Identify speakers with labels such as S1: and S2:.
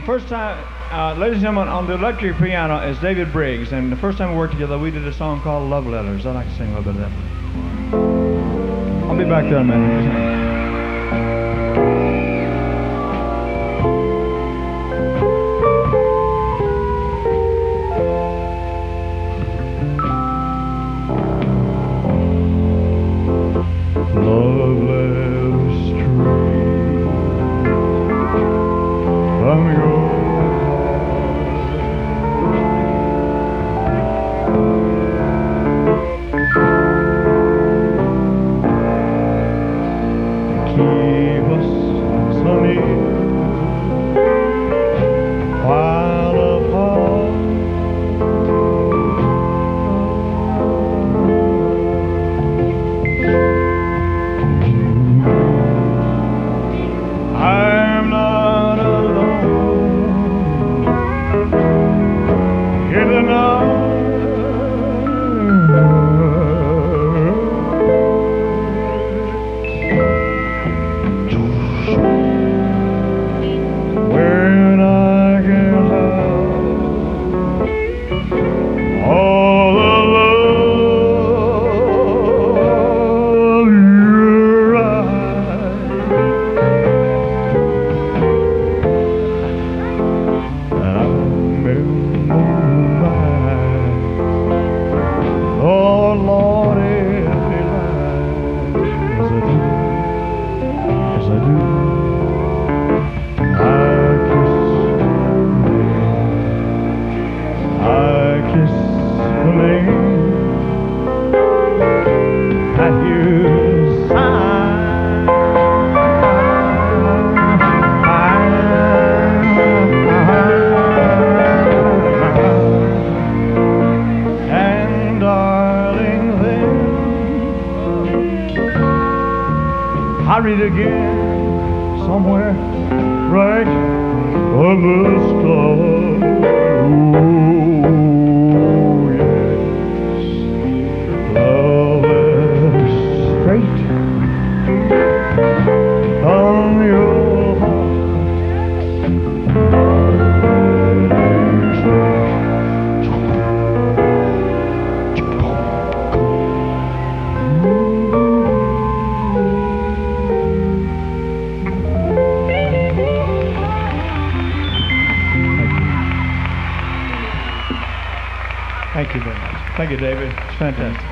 S1: First time, ladies and gentlemen, on the electric piano is David Briggs, and the first time we worked together, we did a song called Love Letters. I'd like to sing a little bit of that. I'll be back there in a minute. Love letters straight from your keep us sunny while apart. I'm not alone in the night. When I can have all the love you write, and I'm in moonlight. Oh Lord, every night, yes I do. I kiss the name that you sign, and darling, then I read again somewhere right on the stars. Oh yes, love letters straight from your heart. Thank you very much. Thank you, David. It's fantastic.